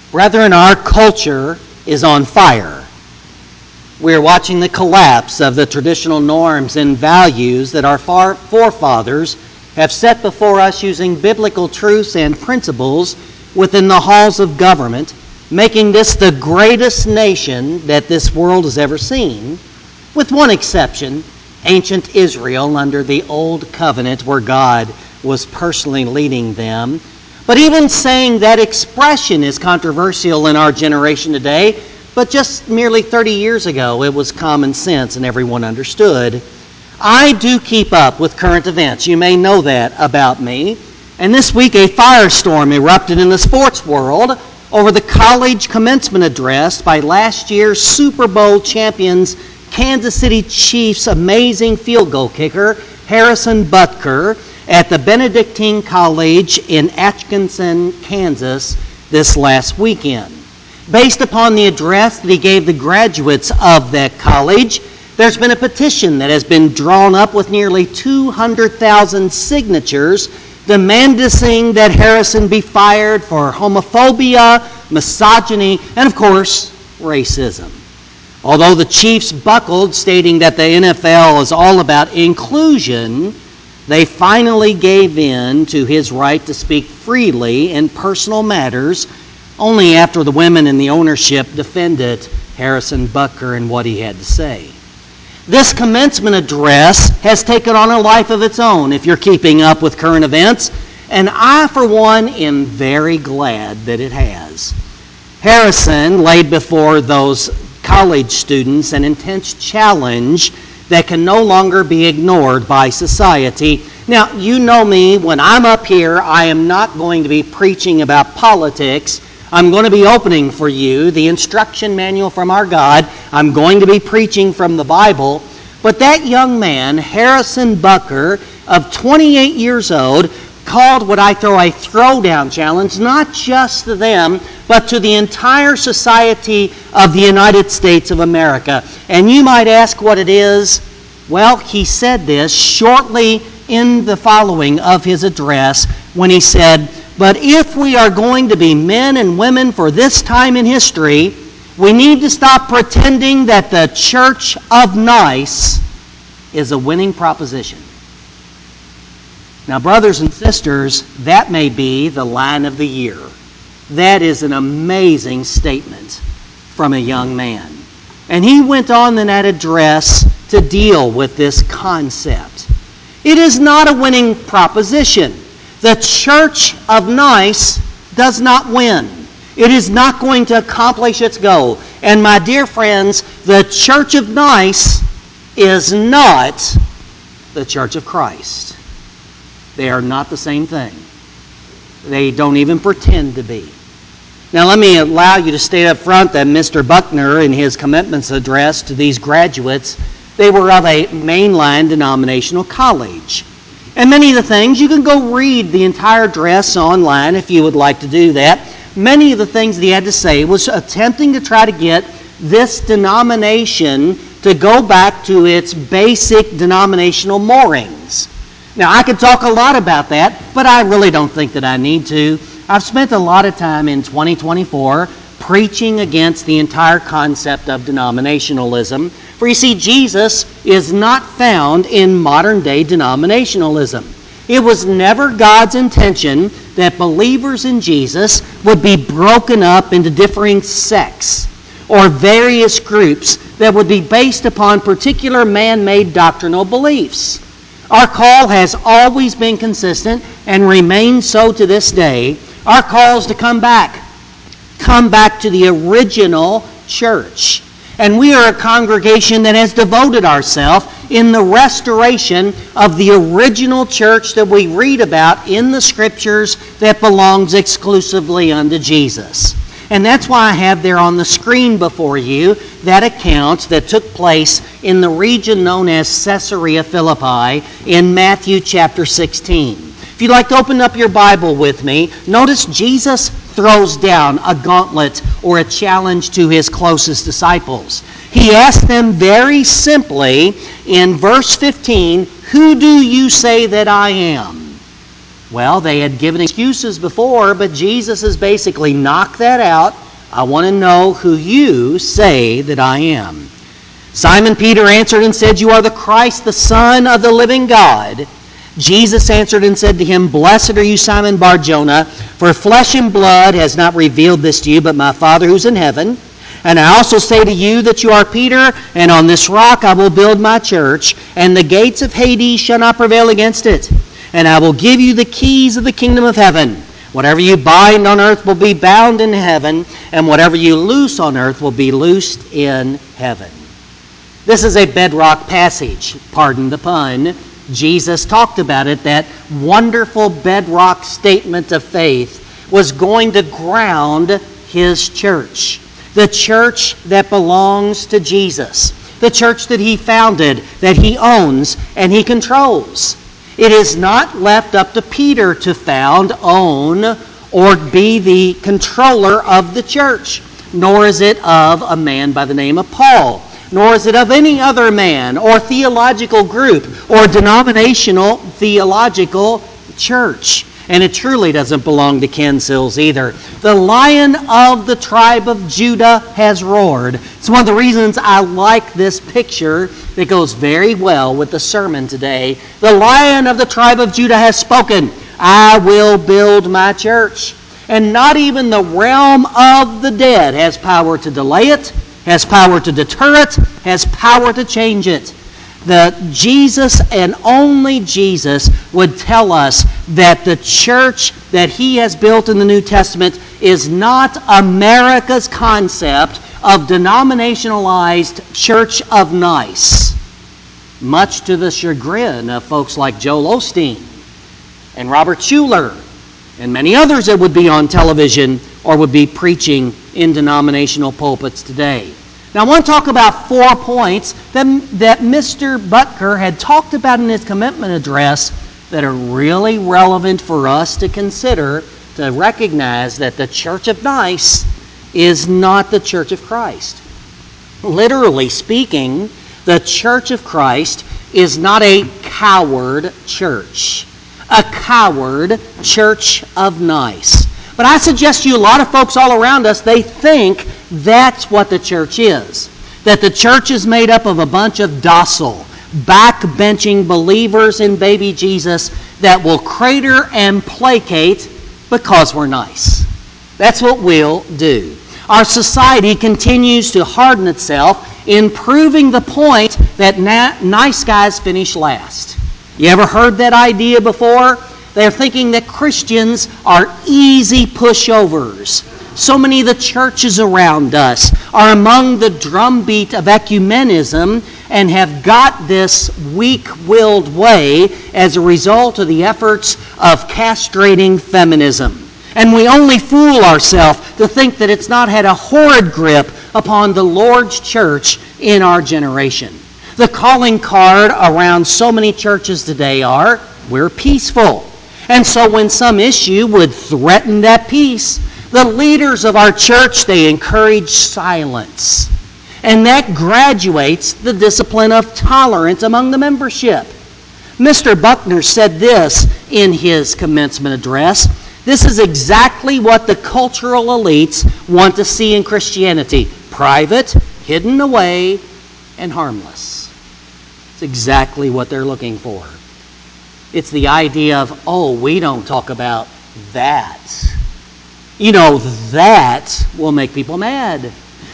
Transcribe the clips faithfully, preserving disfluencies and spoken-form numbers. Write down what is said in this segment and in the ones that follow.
Brethren, our culture is on fire. We're watching the collapse of the traditional norms and values that our far forefathers have set before us using biblical truths and principles within the halls of government, making this the greatest nation that this world has ever seen, with one exception, ancient Israel under the Old Covenant where God was personally leading them. But even saying that expression is controversial in our generation today, but just merely thirty years ago it was common sense and everyone understood. I do keep up with current events. You may know that about me. And this week a firestorm erupted in the sports world over the college commencement address by last year's Super Bowl champions Kansas City Chiefs amazing field goal kicker Harrison Butker at the Benedictine College in Atkinson, Kansas this last weekend. Based upon the address that he gave the graduates of that college, there's been a petition that has been drawn up with nearly two hundred thousand signatures demanding that Harrison be fired for homophobia, misogyny, and of course, racism. Although the Chiefs buckled, stating that the N F L is all about inclusion, they finally gave in to his right to speak freely in personal matters only after the women in the ownership defended Harrison Butker and what he had to say. This commencement address has taken on a life of its own, if you're keeping up with current events, and I, for one, am very glad that it has. Harrison laid before those college students an intense challenge that can no longer be ignored by society. Now, you know me, when I'm up here, I am not going to be preaching about politics. I'm going to be opening for you the instruction manual from our God. I'm going to be preaching from the Bible. But that young man, Harrison Butker, of twenty-eight years old, called what I throw a throwdown challenge, not just to them, but to the entire society of the United States of America. And you might ask what it is. Well, he said this shortly in the following of his address when he said, "But if we are going to be men and women for this time in history, we need to stop pretending that the Church of Nice is a winning proposition." Now, brothers and sisters, that may be the line of the year. That is an amazing statement from a young man. And he went on in that address to deal with this concept. It is not a winning proposition. The Church of Nice does not win. It is not going to accomplish its goal. And my dear friends, the Church of Nice is not the Church of Christ. They are not the same thing. They don't even pretend to be. Now let me allow you to state up front that Mister Buckner, in his commencements address to these graduates, they were of a mainline denominational college. And many of the things, you can go read the entire address online if you would like to do that. Many of the things that he had to say was attempting to try to get this denomination to go back to its basic denominational moorings. Now, I could talk a lot about that, but I really don't think that I need to. I've spent a lot of time in twenty twenty-four preaching against the entire concept of denominationalism. For you see, Jesus is not found in modern-day denominationalism. It was never God's intention that believers in Jesus would be broken up into differing sects or various groups that would be based upon particular man-made doctrinal beliefs. Our call has always been consistent and remains so to this day. Our call is to come back. Come back to the original church. And we are a congregation that has devoted ourselves in the restoration of the original church that we read about in the Scriptures that belongs exclusively unto Jesus. And that's why I have there on the screen before you that account that took place in the region known as Caesarea Philippi in Matthew chapter sixteen. If you'd like to open up your Bible with me, notice Jesus throws down a gauntlet or a challenge to his closest disciples. He asked them very simply in verse fifteen, "Who do you say that I am?" Well, they had given excuses before, but Jesus has basically knocked that out. I want to know who you say that I am. Simon Peter answered and said, "You are the Christ, the Son of the living God." Jesus answered and said to him, "Blessed are you, Simon Bar-Jonah, for flesh and blood has not revealed this to you, but my Father who's in heaven. And I also say to you that you are Peter, and on this rock I will build my church, and the gates of Hades shall not prevail against it. And I will give you the keys of the kingdom of heaven. Whatever you bind on earth will be bound in heaven, and whatever you loose on earth will be loosed in heaven." This is a bedrock passage, pardon the pun. Jesus talked about it. That wonderful bedrock statement of faith was going to ground his church. The church that belongs to Jesus. The church that he founded, that he owns, and he controls. It is not left up to Peter to found, own, or be the controller of the church. Nor is it of a man by the name of Paul. Nor is it of any other man or theological group or denominational theological church. And it truly doesn't belong to Ken Sills either. The Lion of the tribe of Judah has roared. It's one of the reasons I like this picture that goes very well with the sermon today. The Lion of the tribe of Judah has spoken. I will build my church. And not even the realm of the dead has power to delay it, has power to deter it, has power to change it. The Jesus and only Jesus would tell us that the church that he has built in the New Testament is not America's concept of denominationalized church of nice, much to the chagrin of folks like Joel Osteen and Robert Schuller and many others that would be on television or would be preaching in denominational pulpits today. Now, I want to talk about four points that, that Mister Butker had talked about in his commitment address that are really relevant for us to consider, to recognize that the Church of Nice is not the Church of Christ. Literally speaking, the Church of Christ is not a coward church, a coward Church of Nice. But I suggest to you, a lot of folks all around us, they think that's what the church is. That the church is made up of a bunch of docile, backbenching believers in baby Jesus that will crater and placate because we're nice. That's what we'll do. Our society continues to harden itself in proving the point that na- nice guys finish last. You ever heard that idea before? They're thinking that Christians are easy pushovers. So many of the churches around us are among the drumbeat of ecumenism and have got this weak-willed way as a result of the efforts of castrating feminism. And we only fool ourselves to think that it's not had a horrid grip upon the Lord's church in our generation. The calling card around so many churches today are, we're peaceful. And so when some issue would threaten that peace, the leaders of our church, they encourage silence. And that graduates the discipline of tolerance among the membership. Mister Buckner said this in his commencement address. This is exactly what the cultural elites want to see in Christianity. Private, hidden away, and harmless. It's exactly what they're looking for. It's the idea of, oh, we don't talk about that. You know, that will make people mad.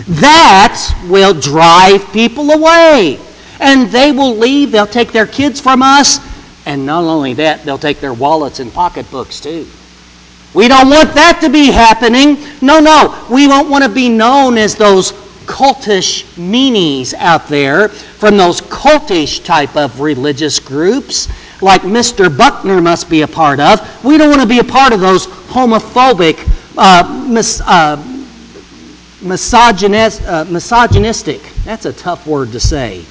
That will drive people away. And they will leave, they'll take their kids from us, and not only that, they'll take their wallets and pocketbooks too. We don't want that to be happening. No, no, we don't want to be known as those cultish meanies out there from those cultish type of religious groups like Mister Buckner must be a part of. We don't want to be a part of those homophobic, uh, mis, uh, misogynist, uh, misogynistic, that's a tough word to say,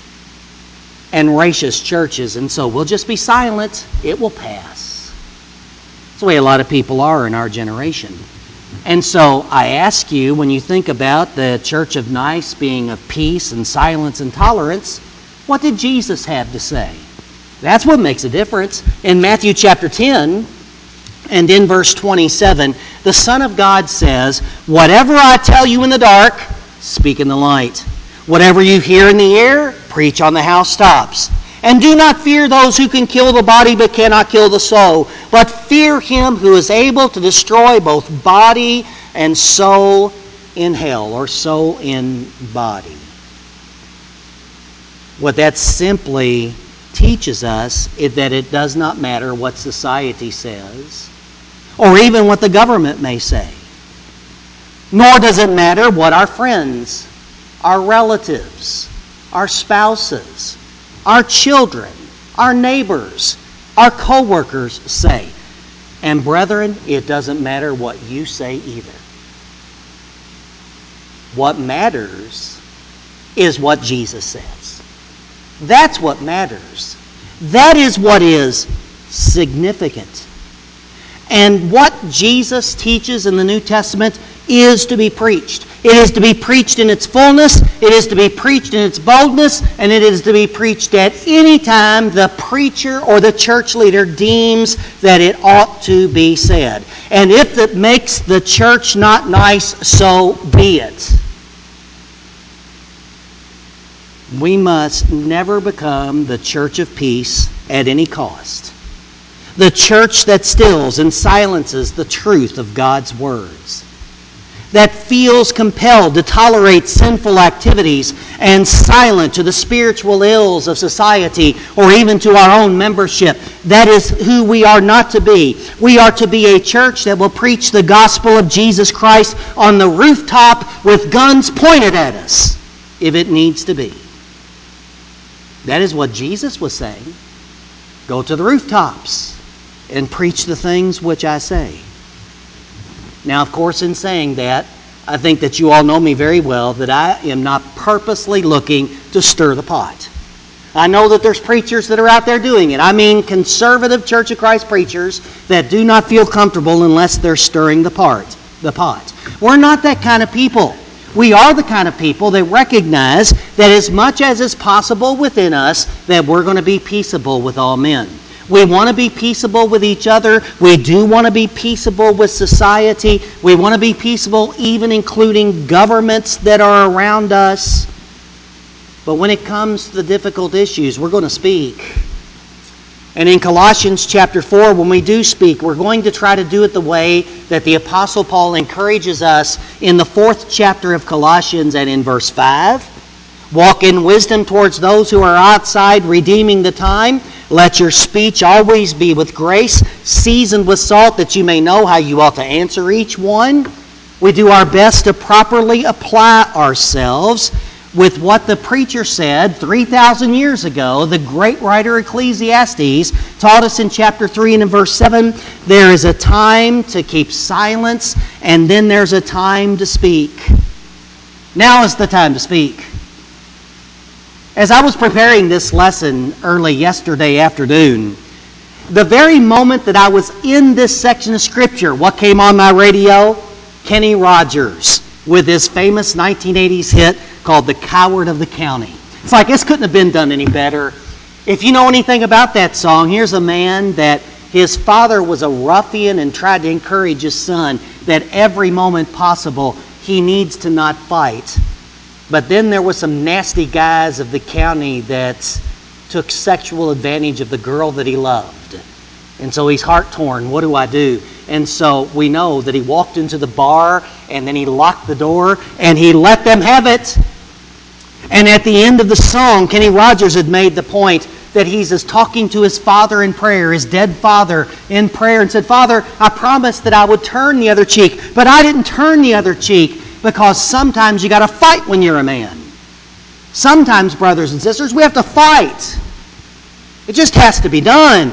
and racist churches. And so we'll just be silent. It will pass. That's the way a lot of people are in our generation. And so I ask you, when you think about the Church of Nice being of peace and silence and tolerance, what did Jesus have to say? That's what makes a difference. In Matthew chapter ten and in verse twenty-seven, the Son of God says, "Whatever I tell you in the dark, speak in the light. Whatever you hear in the air, preach on the housetops. And do not fear those who can kill the body but cannot kill the soul, but fear him who is able to destroy both body and soul in hell," or soul in body. What that simply teaches us is that it does not matter what society says, or even what the government may say. Nor does it matter what our friends, our relatives, our spouses, our children, our neighbors, our co-workers say. And brethren, it doesn't matter what you say either. What matters is what Jesus says. That's what matters. That is what is significant. And what Jesus teaches in the New Testament is to be preached. It is to be preached in its fullness, it is to be preached in its boldness, and it is to be preached at any time the preacher or the church leader deems that it ought to be said. And if it makes the church not nice, so be it. We must never become the church of peace at any cost. The church that stills and silences the truth of God's words. That feels compelled to tolerate sinful activities and silent to the spiritual ills of society or even to our own membership. That is who we are not to be. We are to be a church that will preach the gospel of Jesus Christ on the rooftop with guns pointed at us, if it needs to be. That is what Jesus was saying. Go to the rooftops and preach the things which I say. Now, of course, in saying that, I think that you all know me very well, that I am not purposely looking to stir the pot. I know that there's preachers that are out there doing it. I mean conservative Church of Christ preachers that do not feel comfortable unless they're stirring the pot. The pot. We're not that kind of people. We are the kind of people that recognize that as much as is possible within us, that we're going to be peaceable with all men. We want to be peaceable with each other. We do want to be peaceable with society. We want to be peaceable even including governments that are around us. But when it comes to the difficult issues, we're going to speak. And in Colossians chapter four, when we do speak, we're going to try to do it the way that the Apostle Paul encourages us in the fourth chapter of Colossians and in verse five. Walk in wisdom towards those who are outside, redeeming the time. Let your speech always be with grace, seasoned with salt, that you may know how you ought to answer each one. We do our best to properly apply ourselves with what the preacher said three thousand years ago. The great writer Ecclesiastes taught us in chapter three and in verse seven, there is a time to keep silence, and then there's a time to speak. Now is the time to speak. As I was preparing this lesson early yesterday afternoon, the very moment that I was in this section of Scripture, what came on my radio? Kenny Rogers with his famous nineteen eighties hit called The Coward of the County. It's like, this couldn't have been done any better. If you know anything about that song, here's a man that his father was a ruffian and tried to encourage his son that every moment possible he needs to not fight. But then there were some nasty guys of the county that took sexual advantage of the girl that he loved. And so he's heart torn. What do I do? And so we know that he walked into the bar and then he locked the door and he let them have it. And at the end of the song, Kenny Rogers had made the point that he's just talking to his father in prayer, his dead father in prayer, and said, Father, I promised that I would turn the other cheek, but I didn't turn the other cheek. Because sometimes you got to fight when you're a man. Sometimes, brothers and sisters, we have to fight. It just has to be done.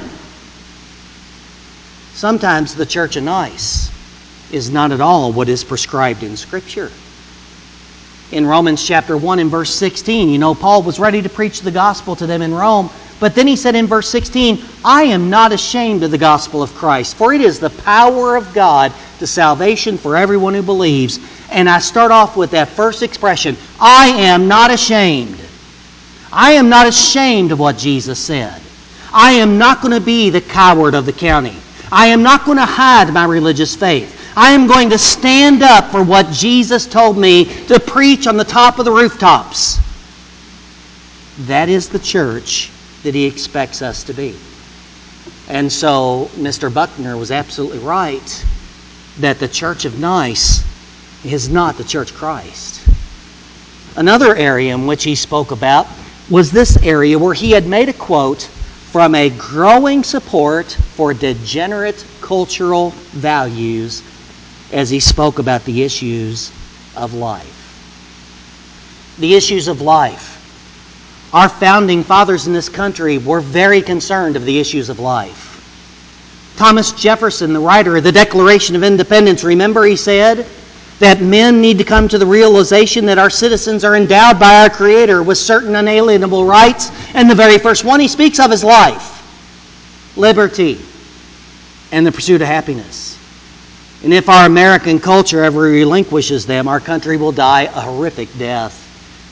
Sometimes the church of nice is not at all what is prescribed in Scripture. In Romans chapter one and verse sixteen, you know, Paul was ready to preach the gospel to them in Rome. But then he said in verse sixteen, I am not ashamed of the gospel of Christ, for it is the power of God to salvation for everyone who believes. And I start off with that first expression, I am not ashamed. I am not ashamed of what Jesus said. I am not going to be the coward of the county. I am not going to hide my religious faith. I am going to stand up for what Jesus told me to preach on the top of the rooftops. That is the church that he expects us to be. And so Mister Buckner was absolutely right that the Church of Nice is not the Church of Christ. Another area in which he spoke about was this area where he had made a quote from a growing support for degenerate cultural values as he spoke about the issues of life. The issues of life. Our founding fathers in this country were very concerned of the issues of life. Thomas Jefferson, the writer of the Declaration of Independence, remember he said that men need to come to the realization that our citizens are endowed by our Creator with certain unalienable rights, and the very first one he speaks of is life, liberty, and the pursuit of happiness. And if our American culture ever relinquishes them, our country will die a horrific death.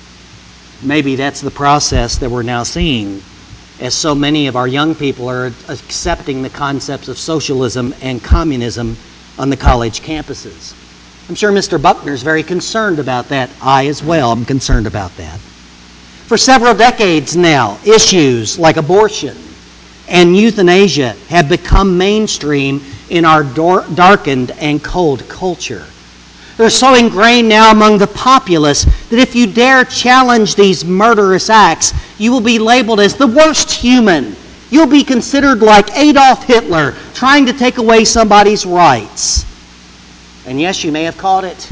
Maybe that's the process that we're now seeing, as so many of our young people are accepting the concepts of socialism and communism on the college campuses. I'm sure Mister Buckner is very concerned about that. I as well am concerned about that. For several decades now, issues like abortion and euthanasia have become mainstream in our darkened and cold culture. They're so ingrained now among the populace that if you dare challenge these murderous acts, you will be labeled as the worst human. You'll be considered like Adolf Hitler trying to take away somebody's rights. And yes, you may have called it.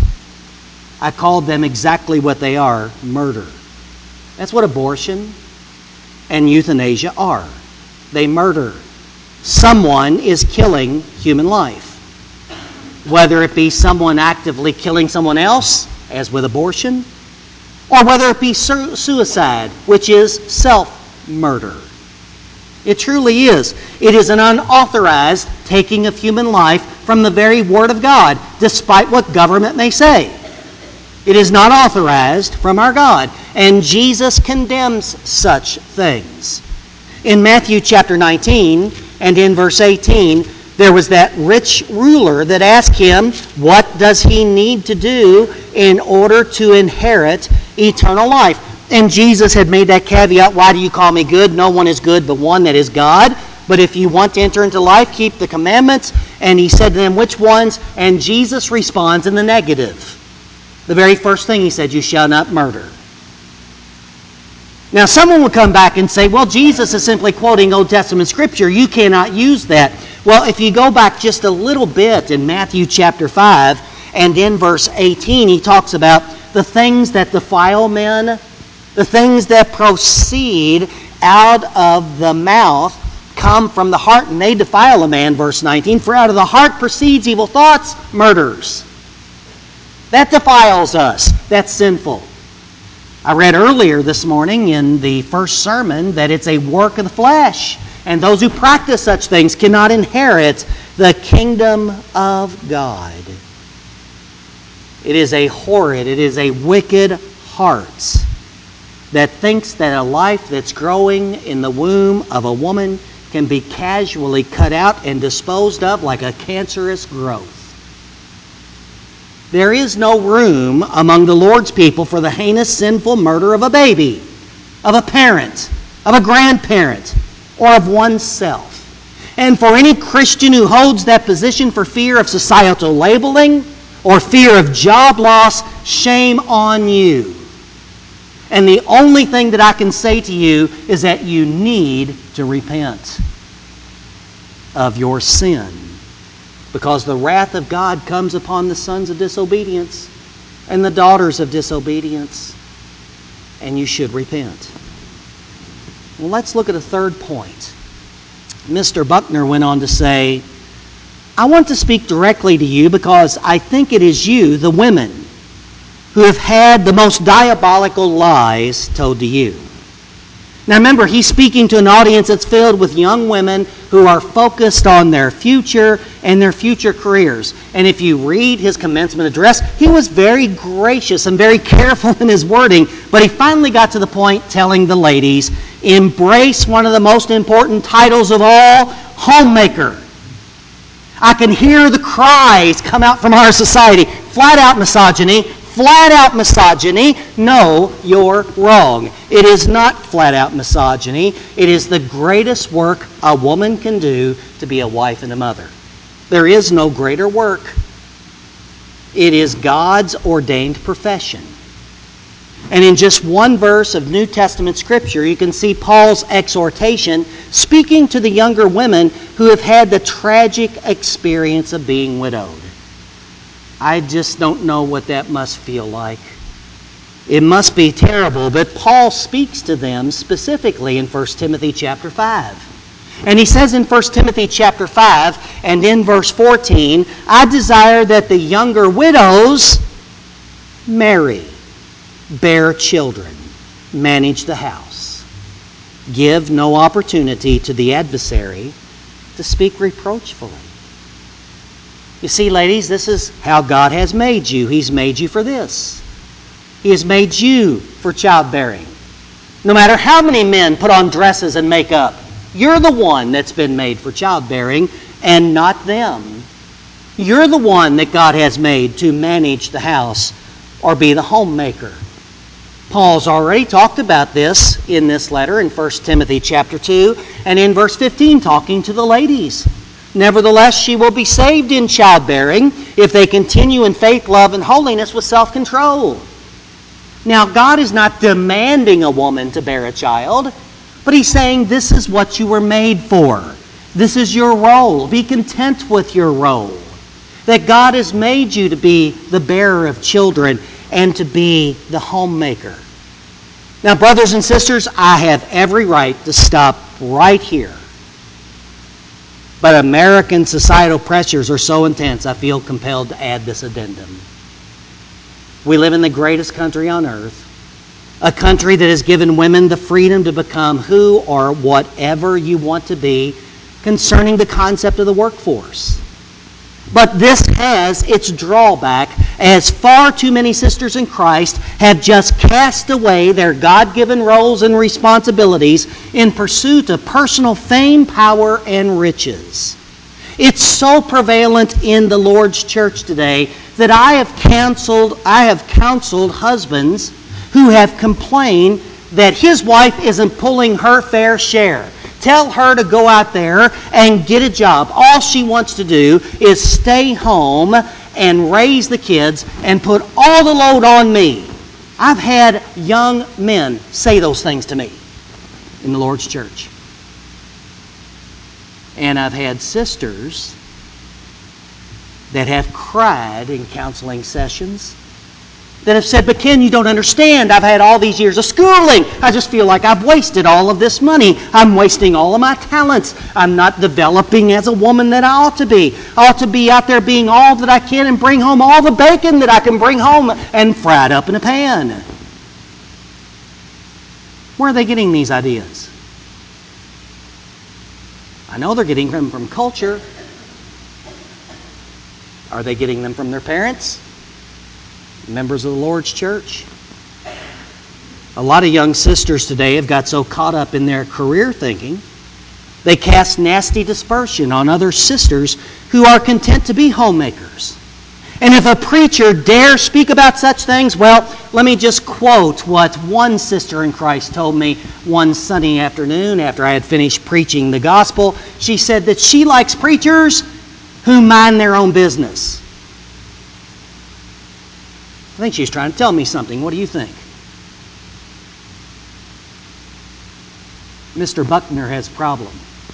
I called them exactly what they are, murder. That's what abortion and euthanasia are. They murder. Someone is killing human life. Whether it be someone actively killing someone else, as with abortion, or whether it be su- suicide, which is self-murder. It truly is. It is an unauthorized taking of human life from the very Word of God, despite what government may say. It is not authorized from our God, and Jesus condemns such things. In Matthew chapter nineteen and in verse eighteen, there was that rich ruler that asked him, what does he need to do in order to inherit eternal life? And Jesus had made that caveat, why do you call me good? No one is good but one, that is God. But if you want to enter into life, keep the commandments. And he said to them, which ones? And Jesus responds in the negative. The very first thing he said, you shall not murder. Now someone would come back and say, well, Jesus is simply quoting Old Testament Scripture. You cannot use that. Well, if you go back just a little bit in Matthew chapter five and in verse eighteen, he talks about the things that defile men, the things that proceed out of the mouth come from the heart, and they defile a man, verse nineteen. For out of the heart proceeds evil thoughts, murders. That defiles us. That's sinful. I read earlier this morning in the first sermon that it's a work of the flesh. And those who practice such things cannot inherit the kingdom of God. It is a horrid, it is a wicked heart that thinks that a life that's growing in the womb of a woman can be casually cut out and disposed of like a cancerous growth. There is no room among the Lord's people for the heinous, sinful murder of a baby, of a parent, of a grandparent, or of oneself. And for any Christian who holds that position for fear of societal labeling or fear of job loss, shame on you. And the only thing that I can say to you is that you need to repent of your sin, because the wrath of God comes upon the sons of disobedience and the daughters of disobedience, and you should repent. Well, let's look at a third point. Mister Buckner went on to say, I want to speak directly to you because I think it is you, the women, who have had the most diabolical lies told to you. Now remember, he's speaking to an audience that's filled with young women who are focused on their future and their future careers. And if you read his commencement address, he was very gracious and very careful in his wording, but he finally got to the point telling the ladies, embrace one of the most important titles of all, homemaker. I can hear the cries come out from our society. Flat out misogyny. Flat out misogyny. No, you're wrong. It is not flat out misogyny. It is the greatest work a woman can do to be a wife and a mother. There is no greater work. It is God's ordained profession. And in just one verse of New Testament Scripture, you can see Paul's exhortation speaking to the younger women who have had the tragic experience of being widowed. I just don't know what that must feel like. It must be terrible, but Paul speaks to them specifically in First Timothy chapter five. And he says in First Timothy chapter five and in verse fourteen, I desire that the younger widows marry, bear children, manage the house, give no opportunity to the adversary to speak reproachfully. You see, ladies, this is how God has made you. He's made you for this. He has made you for childbearing. No matter how many men put on dresses and makeup, you're the one that's been made for childbearing and not them. You're the one that God has made to manage the house or be the homemaker. Paul's already talked about this in this letter in First Timothy chapter two and in verse fifteen talking to the ladies. Nevertheless, she will be saved in childbearing if they continue in faith, love, and holiness with self-control. Now, God is not demanding a woman to bear a child, but He's saying this is what you were made for. This is your role. Be content with your role. That God has made you to be the bearer of children and to be the homemaker. Now, brothers and sisters, I have every right to stop right here. But American societal pressures are so intense, I feel compelled to add this addendum. We live in the greatest country on earth, a country that has given women the freedom to become who or whatever you want to be concerning the concept of the workforce. But this has its drawback, as far too many sisters in Christ have just cast away their God-given roles and responsibilities in pursuit of personal fame, power, and riches. It's so prevalent in the Lord's church today that I have counseled, I have counseled husbands who have complained that his wife isn't pulling her fair share. Tell her to go out there and get a job. All she wants to do is stay home and raise the kids and put all the load on me. I've had young men say those things to me in the Lord's church. And I've had sisters that have cried in counseling sessions that have said, but Ken, you don't understand. I've had all these years of schooling. I just feel like I've wasted all of this money. I'm wasting all of my talents. I'm not developing as a woman that I ought to be. I ought to be out there being all that I can and bring home all the bacon that I can bring home and fry it up in a pan. Where are they getting these ideas? I know they're getting them from culture. Are they getting them from their parents? Members of the Lord's church? A lot of young sisters today have got so caught up in their career thinking, they cast nasty dispersion on other sisters who are content to be homemakers. And if a preacher dares speak about such things, well, let me just quote what one sister in Christ told me one Sunday afternoon after I had finished preaching the gospel. She said that she likes preachers who mind their own business. I think she's trying to tell me something. What do you think? Mister Buckner has a problem.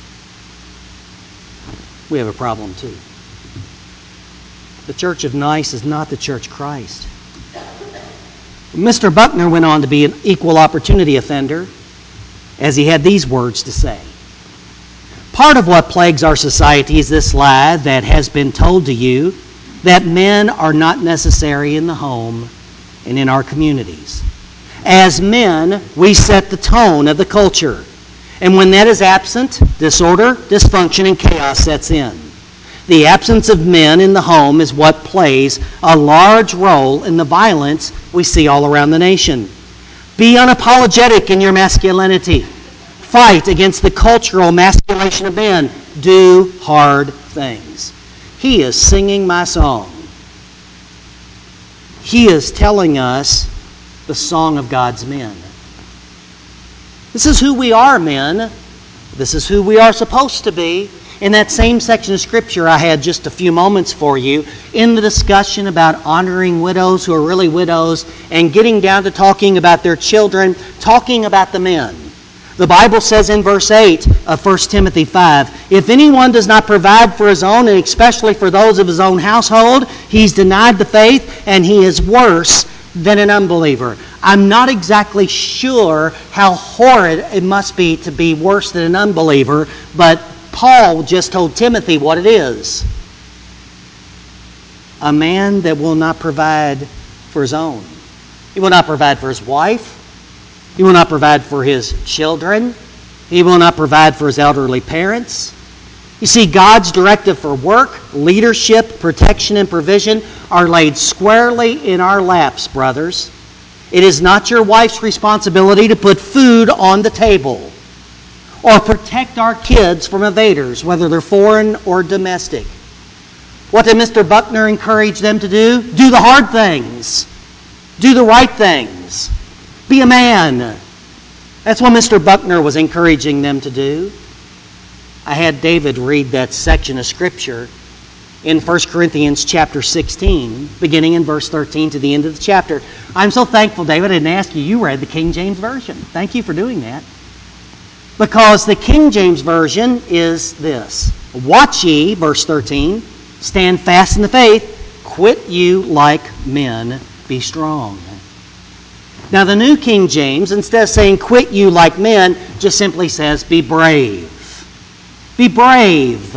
We have a problem too. The Church of Nice is not the Church of Christ. Mister Buckner went on to be an equal opportunity offender, as he had these words to say. Part of what plagues our society is this lie that has been told to you, that men are not necessary in the home and in our communities. As men, we set the tone of the culture. And when that is absent, disorder, dysfunction, and chaos sets in. The absence of men in the home is what plays a large role in the violence we see all around the nation. Be unapologetic in your masculinity. fight against the cultural emasculation of men. Do hard things. He is singing my song. He is telling us the song of God's men. This is who we are, men. This is who we are supposed to be. In that same section of Scripture I had just a few moments for you, in the discussion about honoring widows who are really widows and getting down to talking about their children, talking about the men. The Bible says in verse eight of First Timothy five, if anyone does not provide for his own, and especially for those of his own household, he's denied the faith and he is worse than an unbeliever. I'm not exactly sure how horrid it must be to be worse than an unbeliever, but Paul just told Timothy what it is. A man that will not provide for his own. He will not provide for his wife. He will not provide for his children. He will not provide for his elderly parents. You see, God's directive for work, leadership, protection, and provision are laid squarely in our laps, brothers. It is not your wife's responsibility to put food on the table or protect our kids from invaders, whether they're foreign or domestic. What did Mister Buckner encourage them to do? Do the hard things. Do the right things. Be a man. That's what Mister Buckner was encouraging them to do. I had David read that section of Scripture in First Corinthians chapter sixteen, beginning in verse thirteen to the end of the chapter. I'm so thankful, David, I didn't ask you. You read the King James Version. Thank you for doing that. Because the King James Version is this. Watch ye, verse thirteen, stand fast in the faith, quit you like men, be strong. Now the New King James, instead of saying quit you like men, just simply says be brave. Be brave.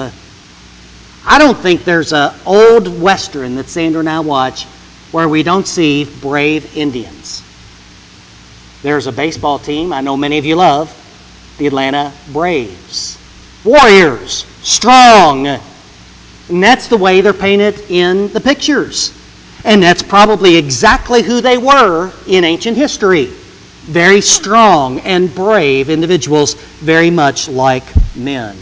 I don't think there's an old Western that Sandra and I watch where we don't see brave Indians. There's a baseball team I know many of you love, the Atlanta Braves. Warriors, strong. And that's the way they're painted in the pictures. And that's probably exactly who they were in ancient history. Very strong and brave individuals, very much like men.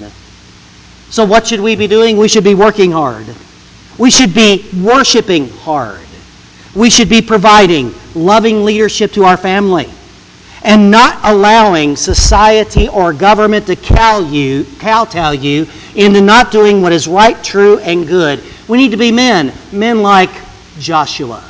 So what should we be doing? We should be working hard. We should be worshiping hard. We should be providing loving leadership to our family and not allowing society or government to cow you, kowtow you into not doing what is right, true, and good. We need to be men, men like Joshua.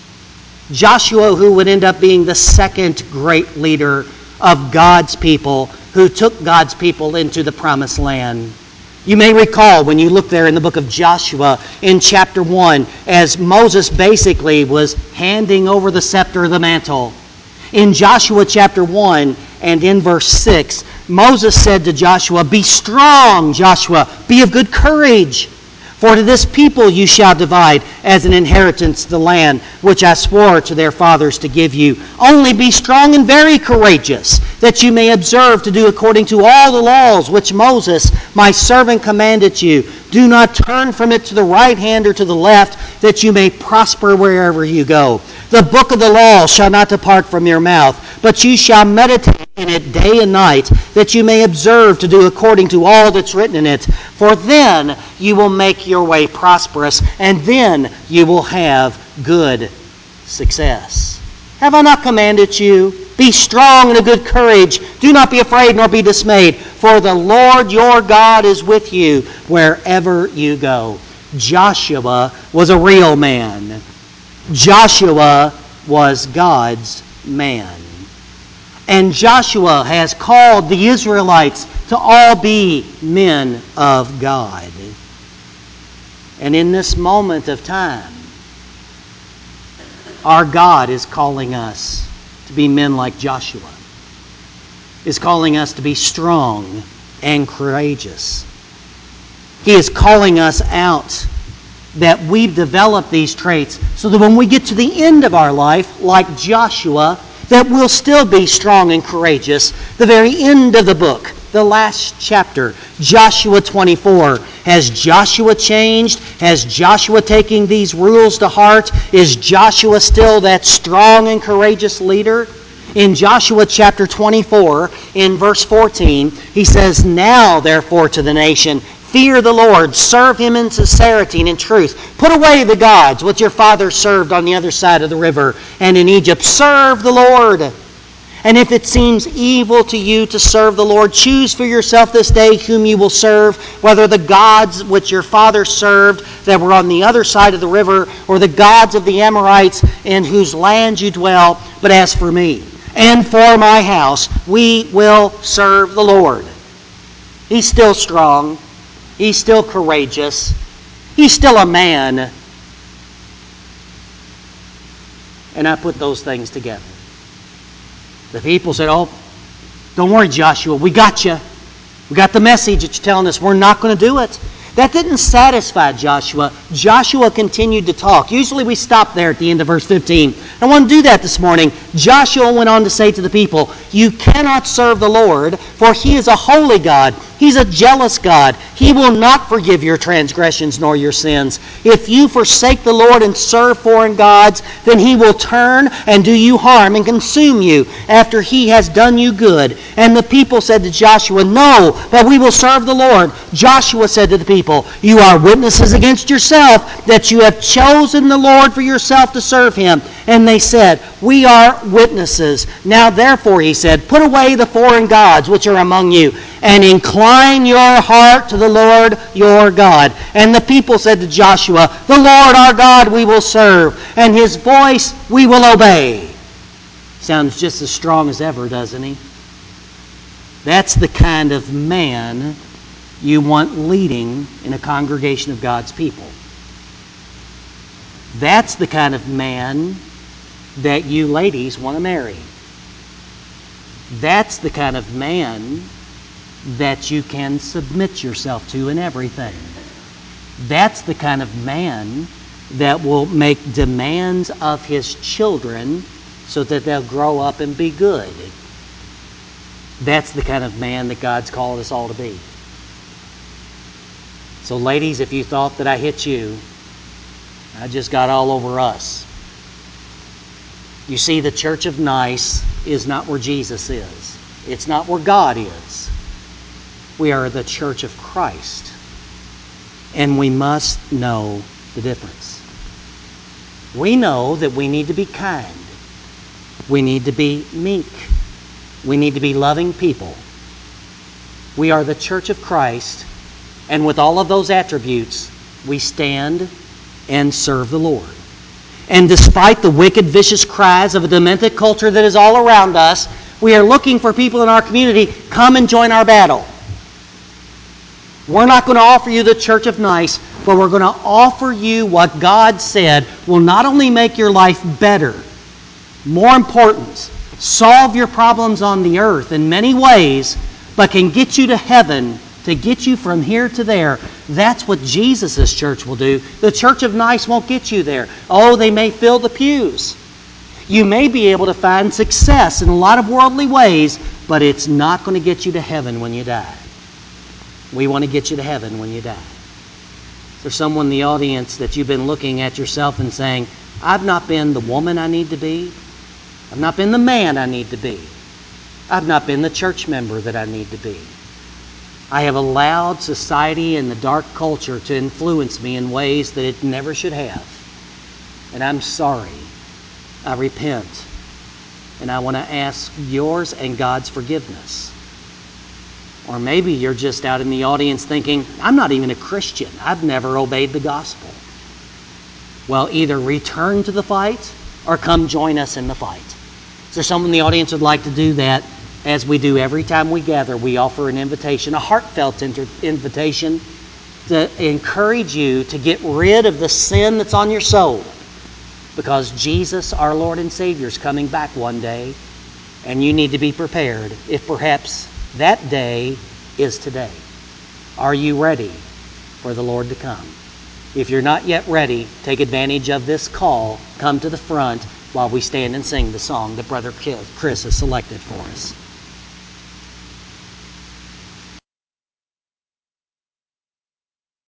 Joshua, who would end up being the second great leader of God's people, who took God's people into the promised land. You may recall when you look there in the book of Joshua in chapter one, as Moses basically was handing over the scepter of the mantle. In Joshua chapter one and in verse six, Moses said to Joshua, be strong, Joshua, be of good courage. For to this people you shall divide as an inheritance the land which I swore to their fathers to give you. Only be strong and very courageous, that you may observe to do according to all the laws which Moses, my servant, commanded you. Do not turn from it to the right hand or to the left, that you may prosper wherever you go. The book of the law shall not depart from your mouth, but you shall meditate in it day and night, that you may observe to do according to all that's written in it. For then you will make your way prosperous, and then you will have good success. Have I not commanded you? Be strong and of good courage. Do not be afraid nor be dismayed, for the Lord your God is with you wherever you go. Joshua was a real man. Joshua was God's man. And Joshua has called the Israelites to all be men of God. And in this moment of time, our God is calling us to be men like Joshua. Is calling us to be strong and courageous. He is calling us out that we've developed these traits so that when we get to the end of our life, like Joshua, that we'll still be strong and courageous. The very end of the book, the last chapter, Joshua twenty-four. Has Joshua changed? Has Joshua taken these rules to heart? Is Joshua still that strong and courageous leader? In Joshua chapter twenty-four, in verse fourteen, he says, "Now therefore to the nation, fear the Lord, serve him in sincerity and in truth. Put away the gods which your fathers served on the other side of the river and in Egypt. Serve the Lord. And if it seems evil to you to serve the Lord, choose for yourself this day whom you will serve, whether the gods which your fathers served that were on the other side of the river, or the gods of the Amorites in whose land you dwell. But as for me and for my house, we will serve the Lord." He's still strong. He's still courageous. He's still a man. And I put those things together. The people said, "Oh, don't worry, Joshua. We got you. We got the message that you're telling us. We're not going to do it." That didn't satisfy Joshua. Joshua continued to talk. Usually we stop there at the end of verse fifteen. I want to do that this morning. Joshua went on to say to the people, "You cannot serve the Lord, for he is a holy God. He's a jealous God. He will not forgive your transgressions nor your sins. If you forsake the Lord and serve foreign gods, then he will turn and do you harm and consume you after he has done you good." And the people said to Joshua, "No, but we will serve the Lord." Joshua said to the people, "You are witnesses against yourself that you have chosen the Lord for yourself to serve him." And they said, "We are witnesses. Now therefore," he said, "put away the foreign gods which are among you, and incline your heart to the Lord your God." And the people said to Joshua, "The Lord our God we will serve, and his voice we will obey." Sounds just as strong as ever, doesn't he? That's the kind of man you want leading in a congregation of God's people. That's the kind of man that you ladies want to marry. That's the kind of man that you can submit yourself to in everything. That's the kind of man that will make demands of his children so that they'll grow up and be good. That's the kind of man that God's called us all to be. So ladies, if you thought that I hit you, I just got all over us. You see, the church of Nice is not where Jesus is. It's not where God is. We are the church of Christ. And we must know the difference. We know that we need to be kind. We need to be meek. We need to be loving people. We are the church of Christ, and with all of those attributes, we stand and serve the Lord. And despite the wicked, vicious cries of a demented culture that is all around us, we are looking for people in our community, come and join our battle. We're not going to offer you the church of Nice, but we're going to offer you what God said will not only make your life better, more important, solve your problems on the earth in many ways, but can get you to heaven, to get you from here to there. That's what Jesus' church will do. The church of Nice won't get you there. Oh, they may fill the pews. You may be able to find success in a lot of worldly ways, but it's not going to get you to heaven when you die. We want to get you to heaven when you die. Is there someone in the audience that you've been looking at yourself and saying, I've not been the woman I need to be. I've not been the man I need to be. I've not been the church member that I need to be. I have allowed society and the dark culture to influence me in ways that it never should have. And I'm sorry. I repent. And I want to ask yours and God's forgiveness. Or maybe you're just out in the audience thinking, I'm not even a Christian. I've never obeyed the gospel. Well, either return to the fight or come join us in the fight. Is there someone in the audience who would like to do that? As we do every time we gather, we offer an invitation, a heartfelt inter- invitation to encourage you to get rid of the sin that's on your soul. Because Jesus, our Lord and Savior, is coming back one day, and you need to be prepared if perhaps that day is today. Are you ready for the Lord to come? If you're not yet ready, take advantage of this call. Come to the front while we stand and sing the song that Brother Chris has selected for us.